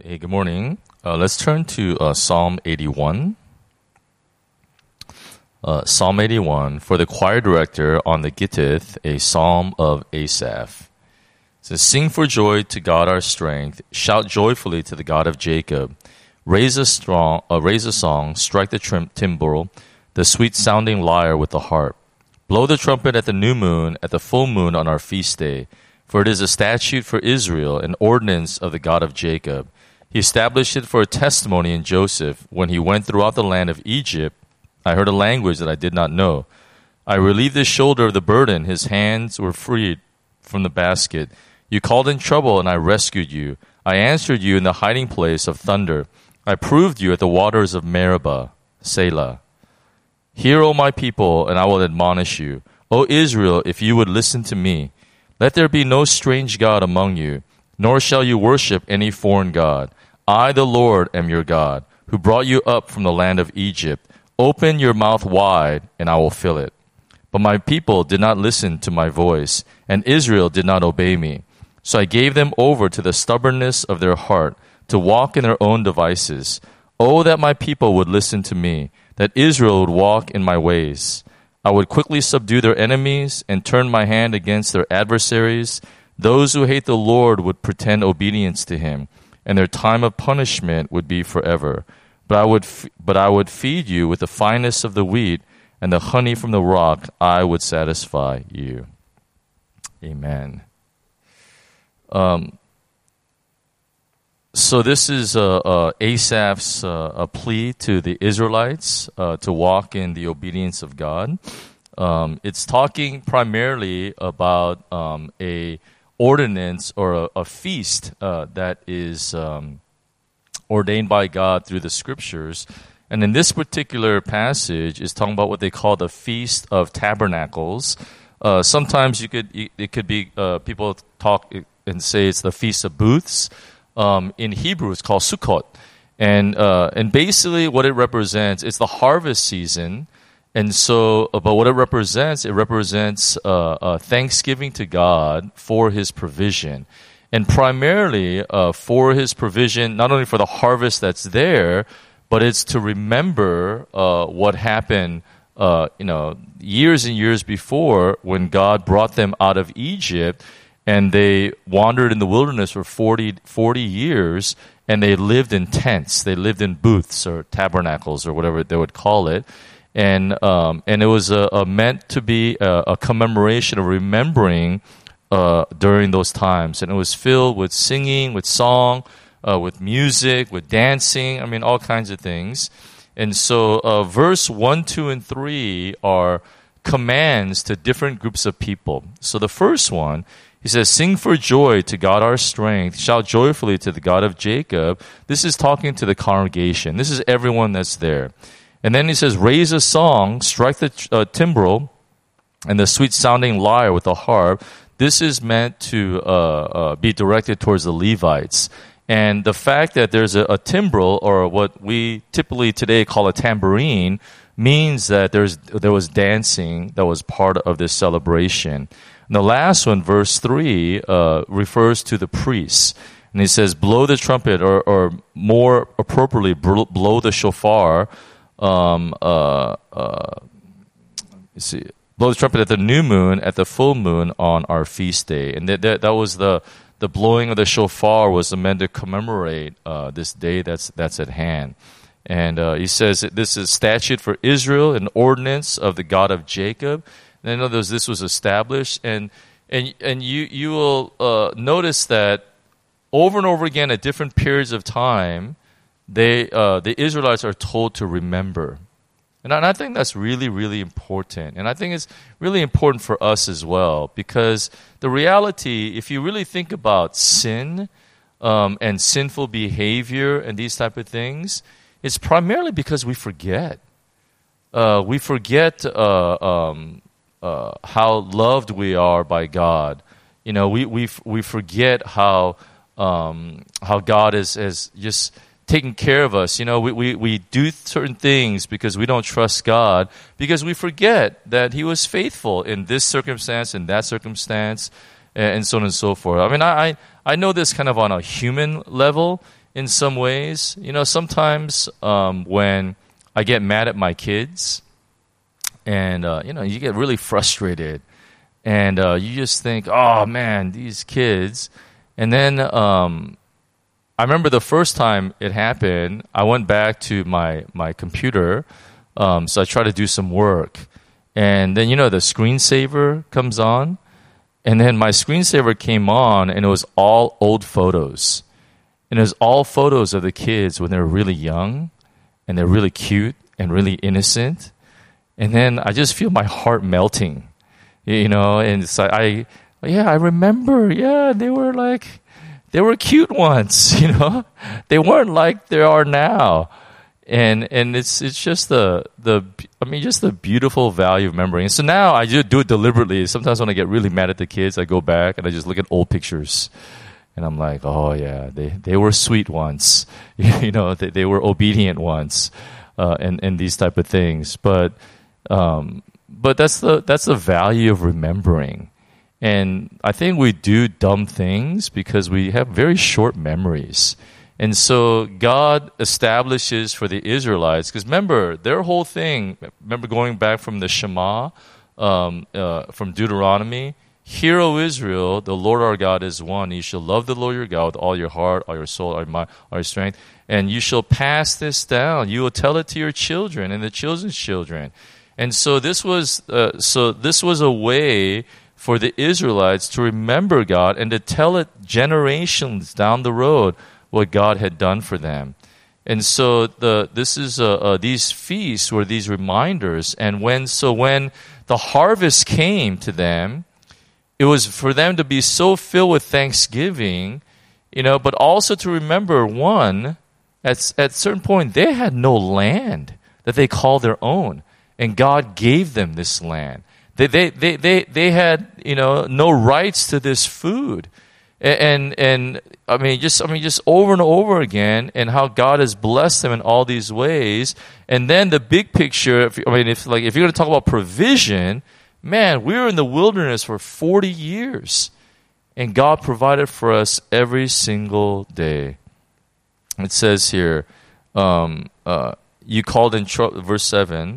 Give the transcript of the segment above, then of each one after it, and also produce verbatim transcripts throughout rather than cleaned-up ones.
Hey, good morning. Uh, let's turn to uh, Psalm eighty-one. Uh, Psalm eighty-one, for the choir director on the Gittith, a psalm of Asaph. It says, sing for joy to God our strength, shout joyfully to the God of Jacob. Raise a, strong, uh, raise a song, strike the trim- timbrel, the sweet-sounding lyre with the harp. Blow the trumpet at the new moon, at the full moon on our feast day. For it is a statute for Israel, an ordinance of the God of Jacob. He established it for a testimony in Joseph. When he went throughout the land of Egypt, I heard a language that I did not know. I relieved his shoulder of the burden. His hands were freed from the basket. You called in trouble, and I rescued you. I answered you in the hiding place of thunder. I proved you at the waters of Meribah. Selah. Hear, O my people, and I will admonish you. O Israel, if you would listen to me. Let there be no strange God among you, nor shall you worship any foreign god. I, the Lord, am your God, who brought you up from the land of Egypt. Open your mouth wide, and I will fill it. But my people did not listen to my voice, and Israel did not obey me. So I gave them over to the stubbornness of their heart, to walk in their own devices. Oh, that my people would listen to me, that Israel would walk in my ways. I would quickly subdue their enemies and turn my hand against their adversaries. Those who hate the Lord would pretend obedience to him, and their time of punishment would be forever. But I would, f- but I would feed you with the finest of the wheat, and the honey from the rock I would satisfy you. Amen. Um, so this is uh, uh, Asaph's uh, a plea to the Israelites uh, to walk in the obedience of God. Um, it's talking primarily about um, a ordinance or a, a feast uh, that is um, ordained by God through the scriptures. And in this particular passage, is talking about what they call the Feast of Tabernacles. Uh, sometimes you could it could be uh, people talk and say it's the Feast of Booths. Um, in Hebrew, it's called Sukkot, and uh, and basically what it represents, it's the harvest season, and so uh, but what it represents, it represents uh, uh, thanksgiving to God for His provision, and primarily uh, for His provision, not only for the harvest that's there, but it's to remember uh, what happened, uh, you know, years and years before when God brought them out of Egypt. And they wandered in the wilderness for forty, forty years, and they lived in tents. They lived in booths or tabernacles or whatever they would call it. And um, and it was a, a meant to be a, a commemoration of remembering uh, during those times. And it was filled with singing, with song, uh, with music, with dancing. I mean, all kinds of things. And so uh, verse one, two, and three are commands to different groups of people. So the first one, he says, sing for joy to God our strength, shout joyfully to the God of Jacob. This is talking to the congregation. This is everyone that's there. And then he says, raise a song, strike the uh, timbrel, and the sweet-sounding lyre with the harp. This is meant to uh, uh, be directed towards the Levites. And the fact that there's a, a timbrel, or what we typically today call a tambourine, means that there's there was dancing that was part of this celebration. And the last one, verse three, uh, refers to the priests. And he says, blow the trumpet, or, or more appropriately, blow the shofar. Um, uh, uh, let's see, blow the trumpet at the new moon, at the full moon on our feast day. And that, that, that was the, the blowing of the shofar was meant to commemorate uh, this day that's, that's at hand. And uh, he says that this is statute for Israel, an ordinance of the God of Jacob. And in other words, this was established, and and and you you will uh, notice that over and over again at different periods of time, they uh, the Israelites are told to remember, and I, and I think that's really really important, and I think it's really important for us as well, because the reality, if you really think about sin um, and sinful behavior and these type of things, it's primarily because we forget. Uh, we forget. Uh, um, Uh, how loved we are by God. You know, we we we forget how um, how God is is just taking care of us. You know, we, we, we do certain things because we don't trust God, because we forget that He was faithful in this circumstance, in that circumstance, and, and so on and so forth. I mean, I, I I know this kind of on a human level, in some ways. You know, sometimes um, when I get mad at my kids, and uh, you know, you get really frustrated, and uh, you just think, "Oh man, these kids." And then um, I remember the first time it happened, I went back to my my computer, um, so I tried to do some work, and then you know the screensaver comes on, and then my screensaver came on, and it was all old photos, and it was all photos of the kids when they were really young, and they're really cute and really innocent, and then I just feel my heart melting, you know, and it's like I. Yeah, I remember. Yeah, they were like, they were cute once, you know. They weren't like they are now, and and it's it's just the the I mean just the beautiful value of remembering. And so now I just do it deliberately. Sometimes when I get really mad at the kids, I go back and I just look at old pictures, and I'm like, oh yeah, they they were sweet once, you know, they they were obedient once, uh, and and these type of things. But um, but that's the that's the value of remembering. And I think we do dumb things because we have very short memories. And so God establishes for the Israelites, because remember, their whole thing, remember going back from the Shema, um, uh, from Deuteronomy, Hear, O Israel, the Lord our God is one. You shall love the Lord your God with all your heart, all your soul, all your mind, all your strength. And you shall pass this down. You will tell it to your children and the children's children. And so this was, uh, so this was a way for the Israelites to remember God and to tell it generations down the road what God had done for them. And so the this is uh, uh, these feasts were these reminders. And when so when the harvest came to them, it was for them to be so filled with thanksgiving, you know, but also to remember one at at a certain point they had no land that they called their own, and God gave them this land. They, they, they, they, they had, you know, no rights to this food. And, and, and, I mean, just, I mean, just over and over again, and how God has blessed them in all these ways. And then the big picture, if, I mean, if, like, if you're going to talk about provision, man, we were in the wilderness for forty years. And God provided for us every single day. It says here, um, uh, you called in, tr- verse seven,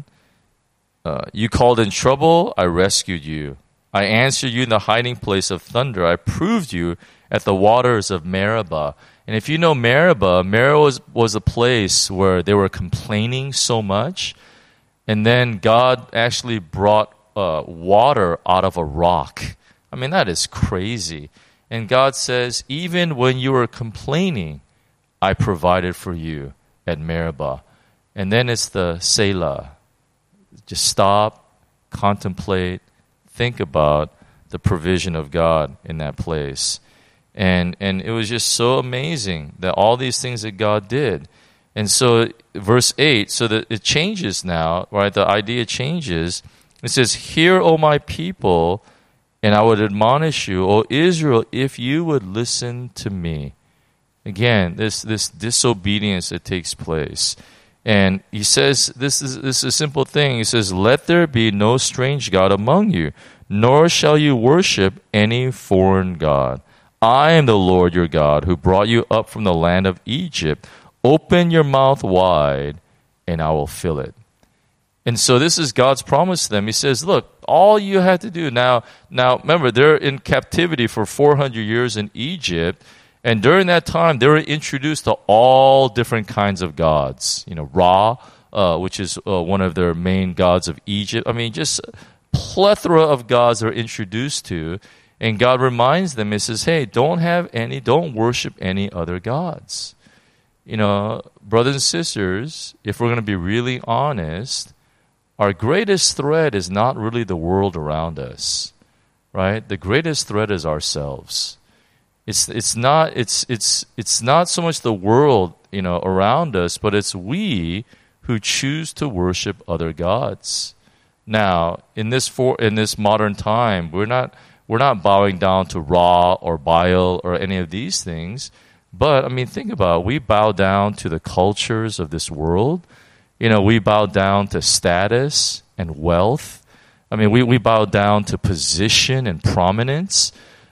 Uh, you called in trouble, I rescued you. I answered you in the hiding place of thunder. I proved you at the waters of Meribah. And if you know Meribah, Meribah was, was a place where they were complaining so much. And then God actually brought uh, water out of a rock. I mean, that is crazy. And God says, even when you were complaining, I provided for you at Meribah. And then it's the Selah. Just stop, contemplate, think about the provision of God in that place. And and it was just so amazing that all these things that God did. And so verse eight, so that it changes now, right? The idea changes. It says, Hear, O my people, and I would admonish you, O Israel, if you would listen to me. Again, this this disobedience that takes place. And he says, this is, this is a simple thing. He says, let there be no strange God among you, nor shall you worship any foreign God. I am the Lord your God who brought you up from the land of Egypt. Open your mouth wide, and I will fill it. And so this is God's promise to them. He says, look, all you have to do now, now remember, they're in captivity for four hundred years in Egypt. And during that time, they were introduced to all different kinds of gods. You know, Ra, uh, which is uh, one of their main gods of Egypt. I mean, just a plethora of gods they're introduced to. And God reminds them, He says, hey, don't have any, don't worship any other gods. You know, brothers and sisters, if we're going to be really honest, our greatest threat is not really the world around us, right? The greatest threat is ourselves. It's it's not it's it's it's not so much the world, you know, around us, but it's we who choose to worship other gods. Now, in this for in this modern time, we're not we're not bowing down to Ra or Baal or any of these things. But I mean, think about it. We bow down to the cultures of this world. You know, we bow down to status and wealth. I mean, we, we bow down to position and prominence.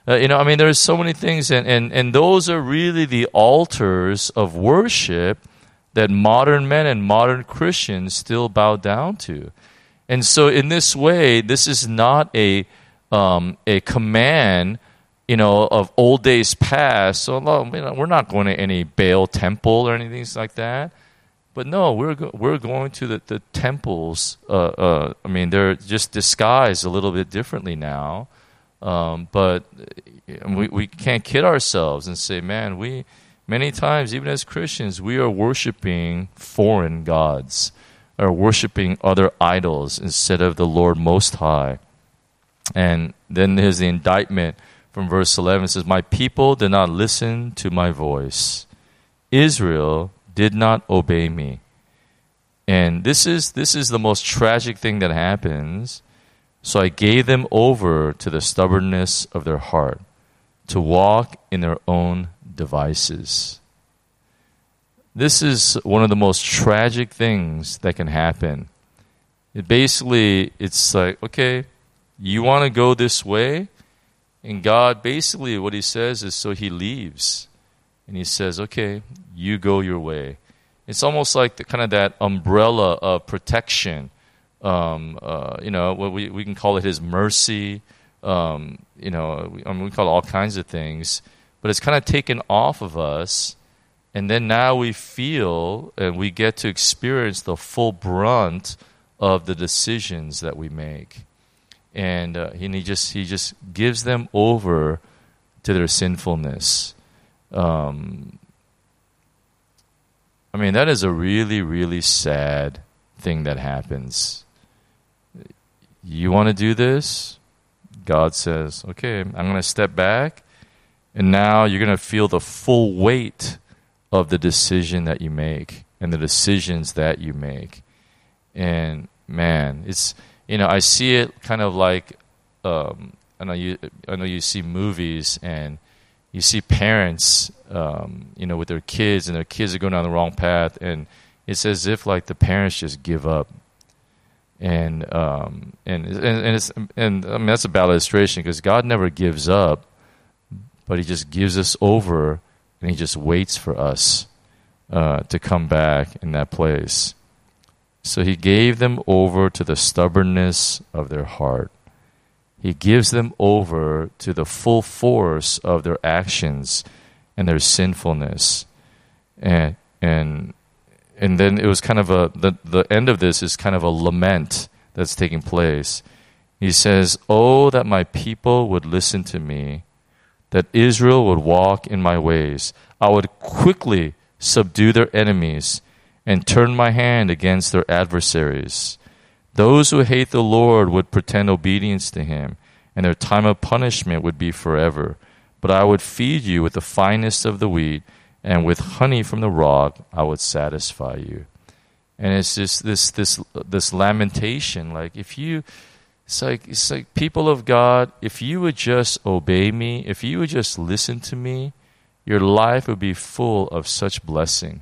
Uh, you know, I mean, there's so many things, and, and, and those are really the altars of worship that modern men and modern Christians still bow down to. And so in this way, this is not a um, a command, you know, of old days past. So we're not going to any Baal temple or anything like that. But no, we're go- we're going to the, the temples. Uh, uh, I mean, they're just disguised a little bit differently now. Um, but we we can't kid ourselves and say, man, we many times, even as Christians, we are worshiping foreign gods, or worshiping other idols instead of the Lord Most High. And then there's the indictment from verse eleven. It says, my people did not listen to my voice. Israel did not obey me. And this is this is the most tragic thing that happens. So I gave them over to the stubbornness of their heart, to walk in their own devices. This is one of the most tragic things that can happen. It basically, it's like, okay, you want to go this way? And God, basically what he says is, so he leaves. And he says, okay, you go your way. It's almost like the, kind of that umbrella of protection. Um, uh, you know, what we, we can call it his mercy. Um, you know, we, I mean, we call it all kinds of things. But it's kind of taken off of us. And then now we feel and we get to experience the full brunt of the decisions that we make. And, uh, and he just he just gives them over to their sinfulness. Um, I mean, that is a really, really sad thing that happens. You want to do this? God says, okay, I'm going to step back. And now you're going to feel the full weight of the decision that you make and the decisions that you make. And man, it's, you know, I see it kind of like, um, I know you, I know you see movies and you see parents, um, you know, with their kids, and their kids are going down the wrong path, and it's as if like the parents just give up. And um, and and and, it's, and I mean that's a bad illustration because God never gives up, but He just gives us over, and He just waits for us uh, to come back in that place. So He gave them over to the stubbornness of their heart. He gives them over to the full force of their actions and their sinfulness. And and and then it was kind of a, the, the end of this is kind of a lament that's taking place. He says, oh, that my people would listen to me, that Israel would walk in my ways. I would quickly subdue their enemies and turn my hand against their adversaries. Those who hate the Lord would pretend obedience to Him, and their time of punishment would be forever. But I would feed you with the finest of the wheat, and with honey from the rock I would satisfy you. And it's just this this this lamentation, like if you, it's like it's like people of God, if you would just obey me, if you would just listen to me, your life would be full of such blessing.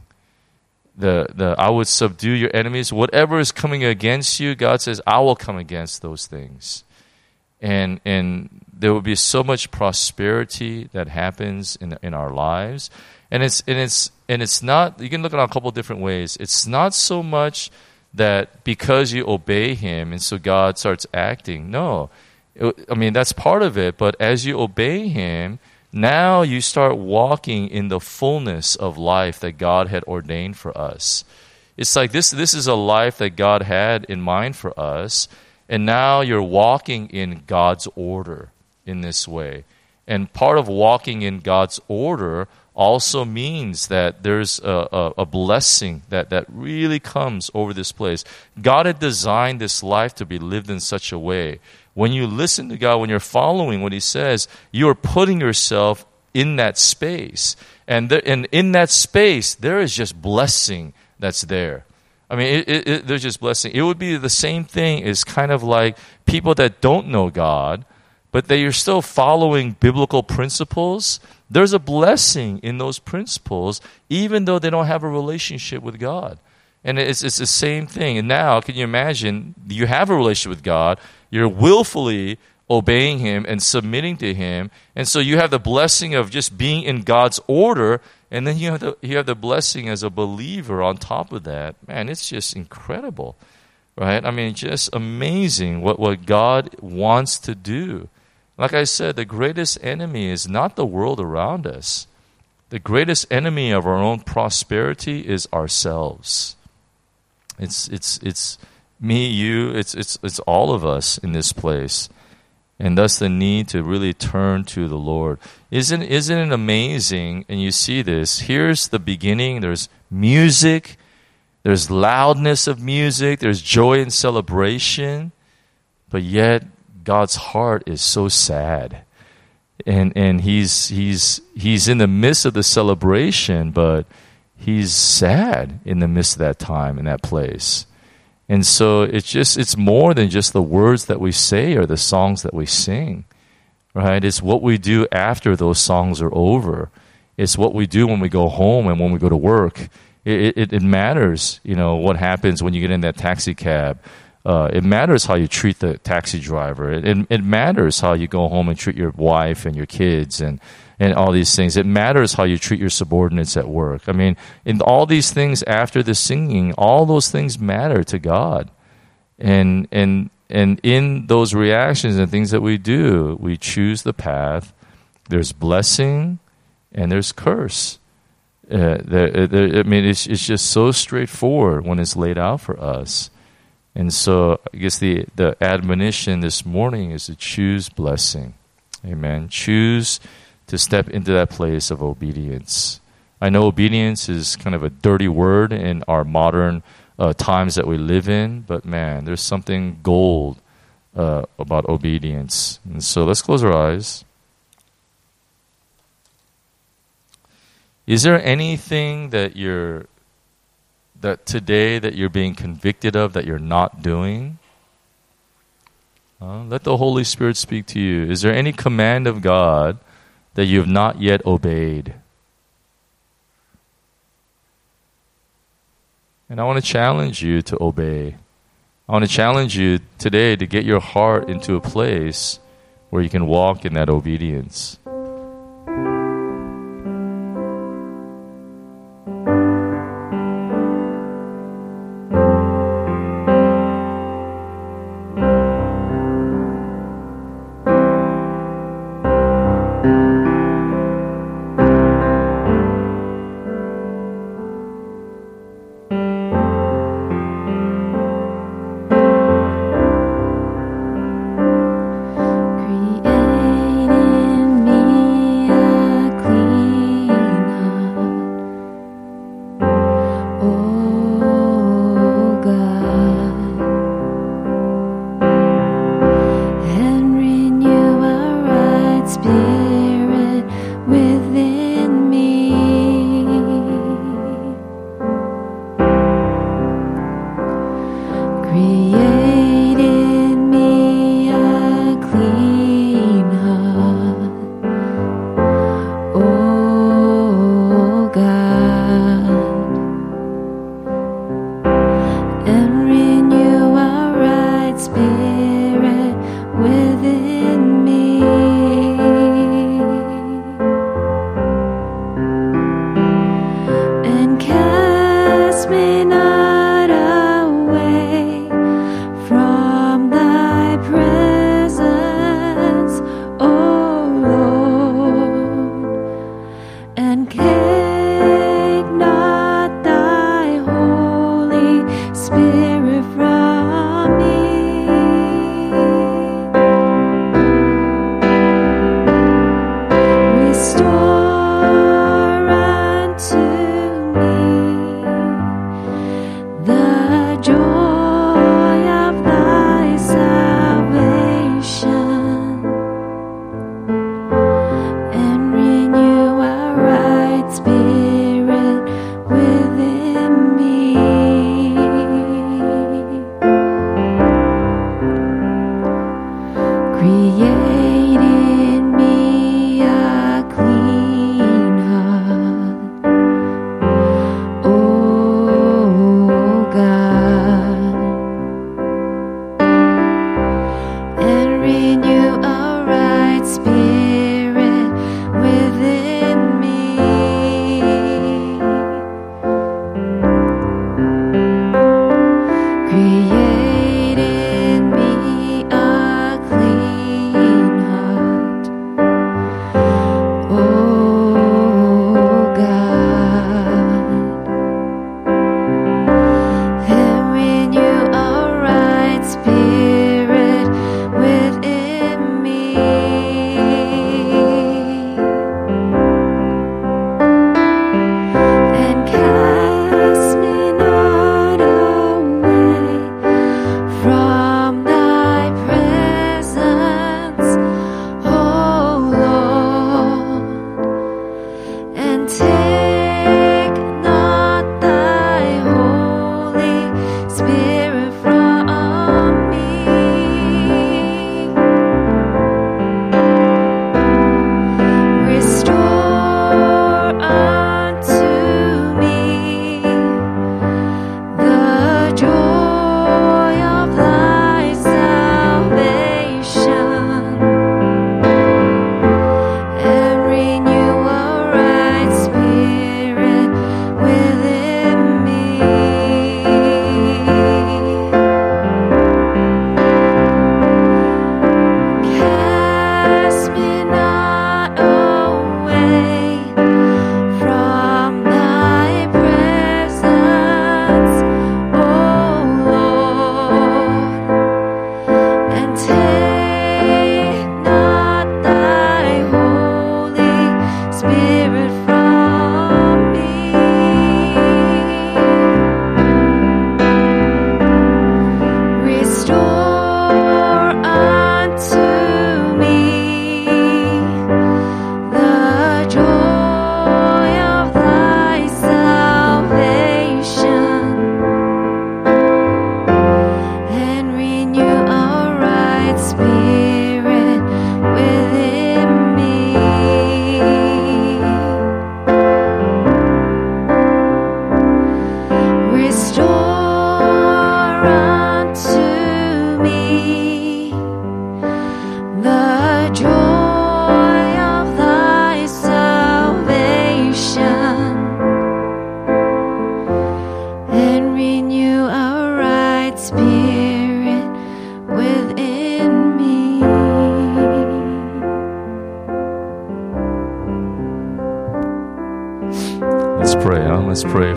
The the I would subdue your enemies. Whatever is coming against you, God says, I will come against those things. And and there will be so much prosperity that happens in in our lives. And it's and it's and it's not, you can look at it a couple of different ways. It's not so much that because you obey Him and so God starts acting. No. It, I mean, that's part of it, but as you obey Him, now you start walking in the fullness of life that God had ordained for us. It's like this this is a life that God had in mind for us, and now you're walking in God's order in this way. And part of walking in God's order also means that there's a, a, a blessing that, that really comes over this place. God had designed this life to be lived in such a way. When you listen to God, when you're following what He says, you're putting yourself in that space. And, there, and in that space, there is just blessing that's there. I mean, it, it, it, there's just blessing. It would be the same thing as kind of like people that don't know God, but they are still following biblical principles. There's a blessing in those principles, even though they don't have a relationship with God. And it's it's the same thing. And now, can you imagine, you have a relationship with God, you're willfully obeying Him and submitting to Him. And so you have the blessing of just being in God's order, and then you have the, you have the blessing as a believer on top of that. Man, it's just incredible, right? I mean, just amazing what, what God wants to do. Like I said, the greatest enemy is not the world around us. The greatest enemy of our own prosperity is ourselves. It's it's it's me, you, it's it's it's all of us in this place. And thus the need to really turn to the Lord. Isn't isn't it amazing? And you see this. Here's the beginning. There's music. There's loudness of music. There's joy and celebration. But yet God's heart is so sad. And and he's he's he's in the midst of the celebration, but he's sad in the midst of that time, in that place. And so it's just, it's more than just the words that we say or the songs that we sing, right? It's what we do after those songs are over. It's what we do when we go home and when we go to work. It, it, it matters, you know, what happens when you get in that taxi cab. Uh, it matters how you treat the taxi driver. It, it, it matters how you go home and treat your wife and your kids and and all these things. It matters how you treat your subordinates at work. I mean, in all these things after the singing, all those things matter to God. And and and in those reactions and things that we do, we choose the path. There's blessing and there's curse. Uh, there, there, I mean, it's it's just so straightforward when it's laid out for us. And so I guess the, the admonition this morning is to choose blessing. Amen. Choose to step into that place of obedience. I know obedience is kind of a dirty word in our modern uh, times that we live in, but man, there's something gold uh, about obedience. And so let's close our eyes. Is there anything that you're that today that you're being convicted of that you're not doing? Uh, let the Holy Spirit speak to you. Is there any command of God that you have not yet obeyed? And I want to challenge you to obey. I want to challenge you today to get your heart into a place where you can walk in that obedience. Create in me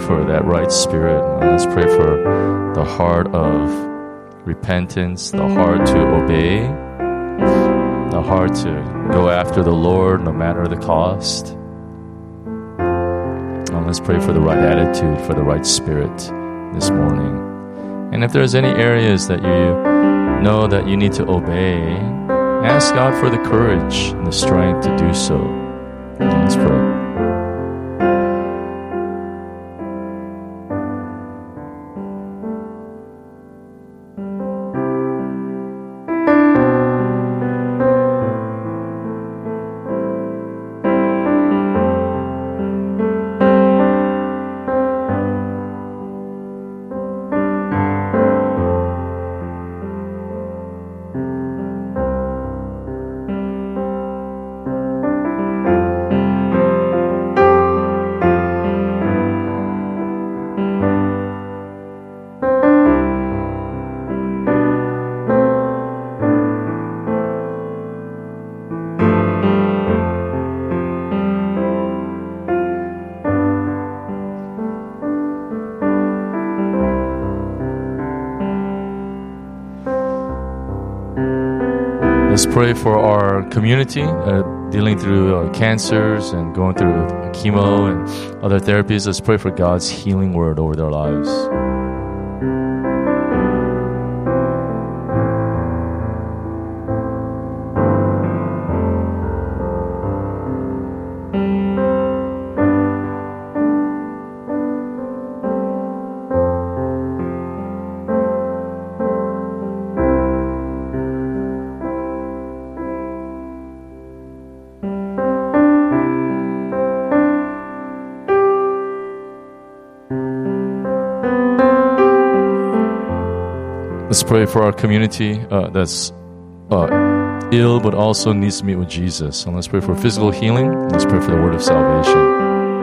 for that right spirit. And let's pray for the heart of repentance, the heart to obey, the heart to go after the Lord no matter the cost. And let's pray for the right attitude, for the right spirit this morning. And if there's any areas that you know that you need to obey, ask God for the courage and the strength to do so. And let's pray. Let's pray for our community uh, dealing through uh, cancers and going through chemo and other therapies. Let's pray for God's healing word over their lives. Let's pray for our community uh, that's uh, ill but also needs to meet with Jesus. And let's pray for physical healing. Let's pray for the word of salvation.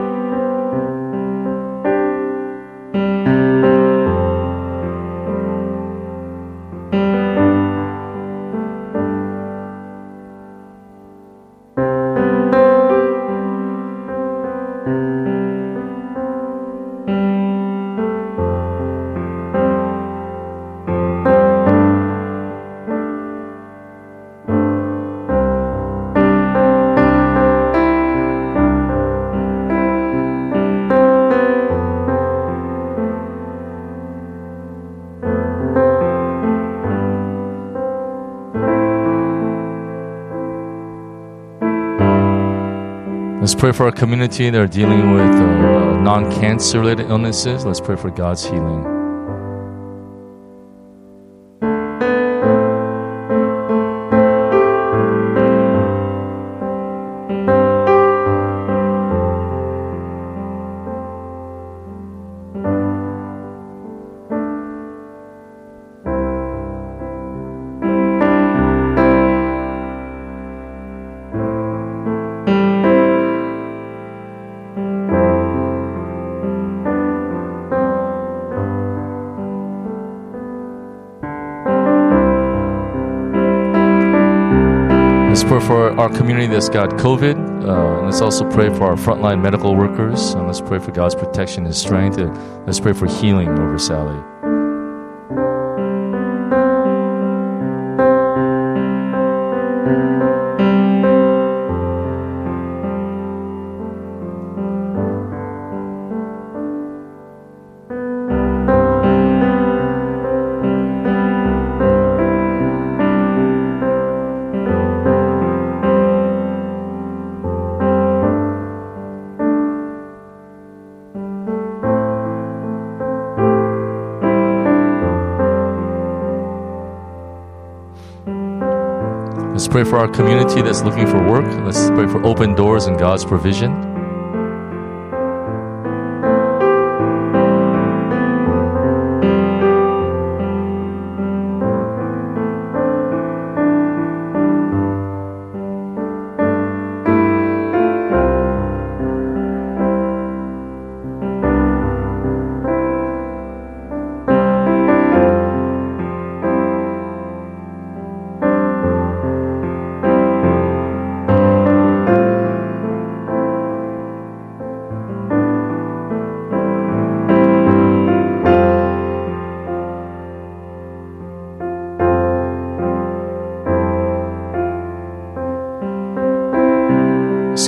Let's pray for our community that are dealing with uh, non-cancer related illnesses. Let's pray for God's healing. Let's pray for our community that's got COVID. Uh, and let's also pray for our frontline medical workers. And let's pray for God's protection and strength. And let's pray for healing over Sally. Let's pray for our community that's looking for work. Let's pray for open doors and God's provision.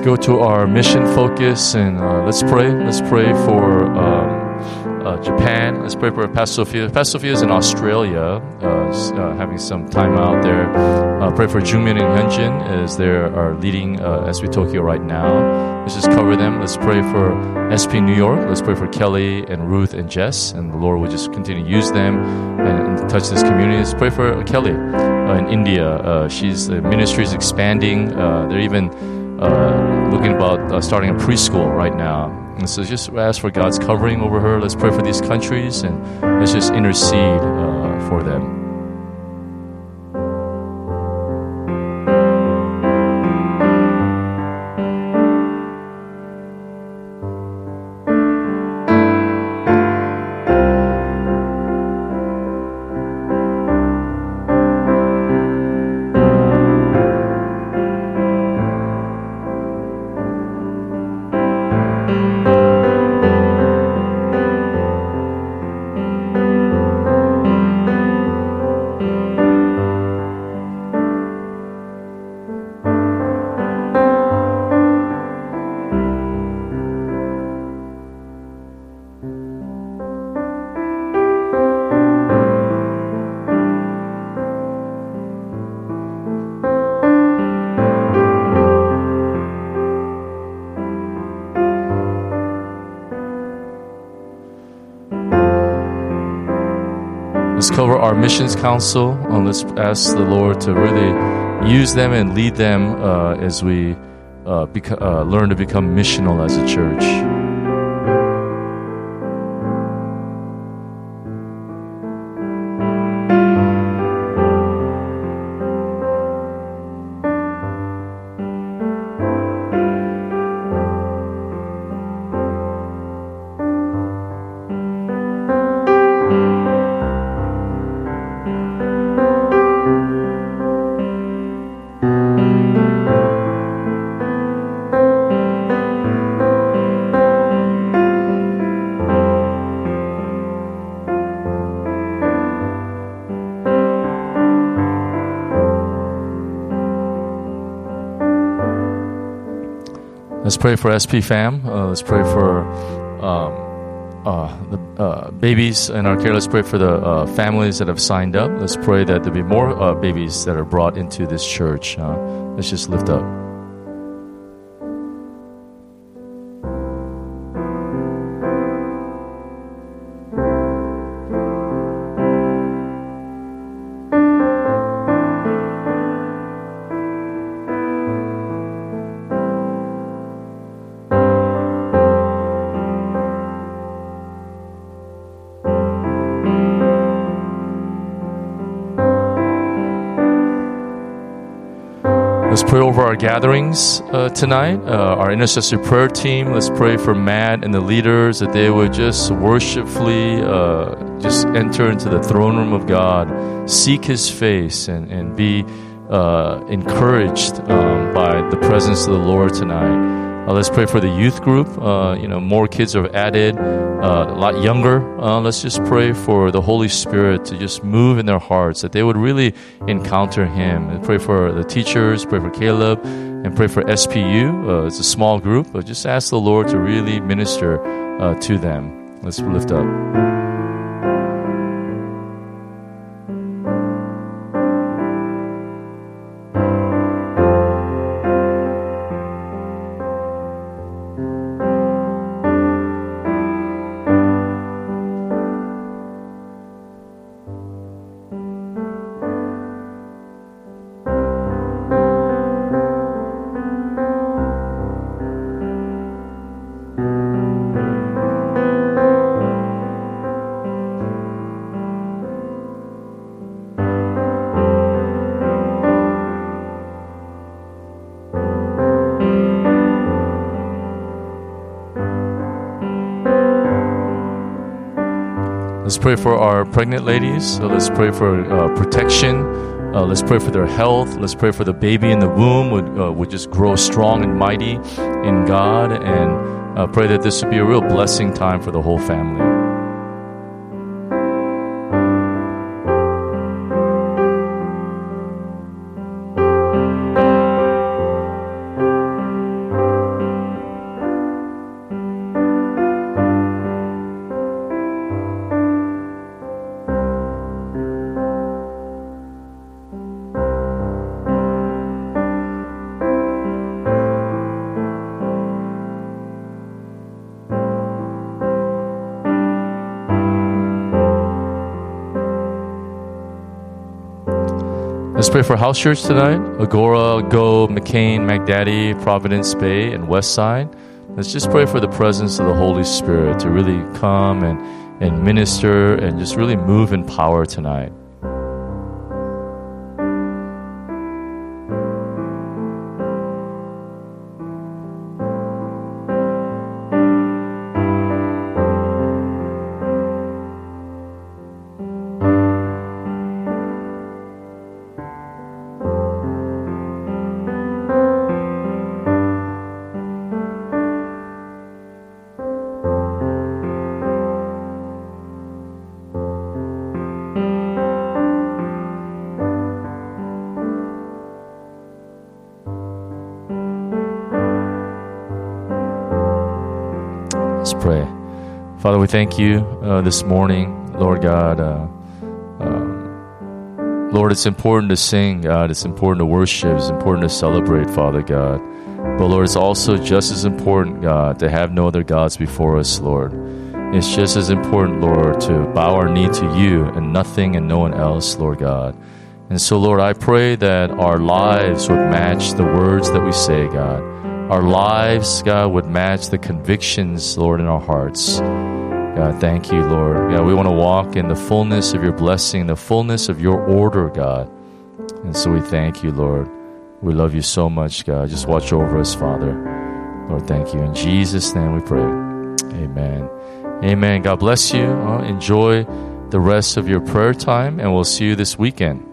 go to our mission focus and uh, let's pray. Let's pray for um, uh, Japan. Let's pray for Pastor Sophia. Pastor Sophia is in Australia, uh, uh, having some time out there. Uh, pray for Jungmin and Hyunjin as they are leading uh, S P Tokyo right now. Let's just cover them. Let's pray for S P New York. Let's pray for Kelly and Ruth and Jess, and the Lord will just continue to use them and, and touch this community. Let's pray for Kelly uh, in India. Uh, she's the ministry is expanding. Uh, they're even uh, looking about uh, starting a preschool right now. And so just ask for God's covering over her. Let's pray for these countries and let's just intercede uh, for them. Let's cover our missions council. And let's ask the Lord to really use them and lead them uh, as we uh, beca- uh, learn to become missional as a church. Let's pray for S P Fam. Uh, let's pray for um, uh, the uh, babies in our care. Let's pray for the uh, families that have signed up. Let's pray that there be more uh, babies that are brought into this church. Uh, let's just lift up. Let's pray over our gatherings uh, tonight, uh, our intercessory prayer team. Let's pray for Matt and the leaders that they would just worshipfully uh, just enter into the throne room of God, seek His face, and, and be uh, encouraged um, by the presence of the Lord tonight. Uh, let's pray for the youth group. Uh, you know, more kids are added, uh, a lot younger. Uh, let's just pray for the Holy Spirit to just move in their hearts, that they would really encounter Him. And pray for the teachers, pray for Caleb, and pray for S P U. Uh, it's a small group, but just ask the Lord to really minister uh, to them. Let's lift up. Let's pray for our pregnant ladies. So let's pray for uh, protection. Uh, let's pray for their health. Let's pray for the baby in the womb would, uh, would just grow strong and mighty in God. And uh, pray that this would be a real blessing time for the whole family. Let's pray for House Church tonight. Agora, Go, McCain, McDaddy, Providence Bay, and Westside. Let's just pray for the presence of the Holy Spirit to really come and, and minister and just really move in power tonight. Let's pray. Father, we thank you uh, this morning, Lord God. Uh, uh, Lord, it's important to sing, God. It's important to worship. It's important to celebrate, Father God. But Lord, it's also just as important, God, to have no other gods before us, Lord. It's just as important, Lord, to bow our knee to you and nothing and no one else, Lord God. And so, Lord, I pray that our lives would match the words that we say, God. Our lives, God, would match the convictions, Lord, in our hearts. God, thank you, Lord. God, we want to walk in the fullness of your blessing, the fullness of your order, God. And so we thank you, Lord. We love you so much, God. Just watch over us, Father. Lord, thank you. In Jesus' name we pray. Amen. Amen. God bless you. Uh, enjoy the rest of your prayer time, and we'll see you this weekend.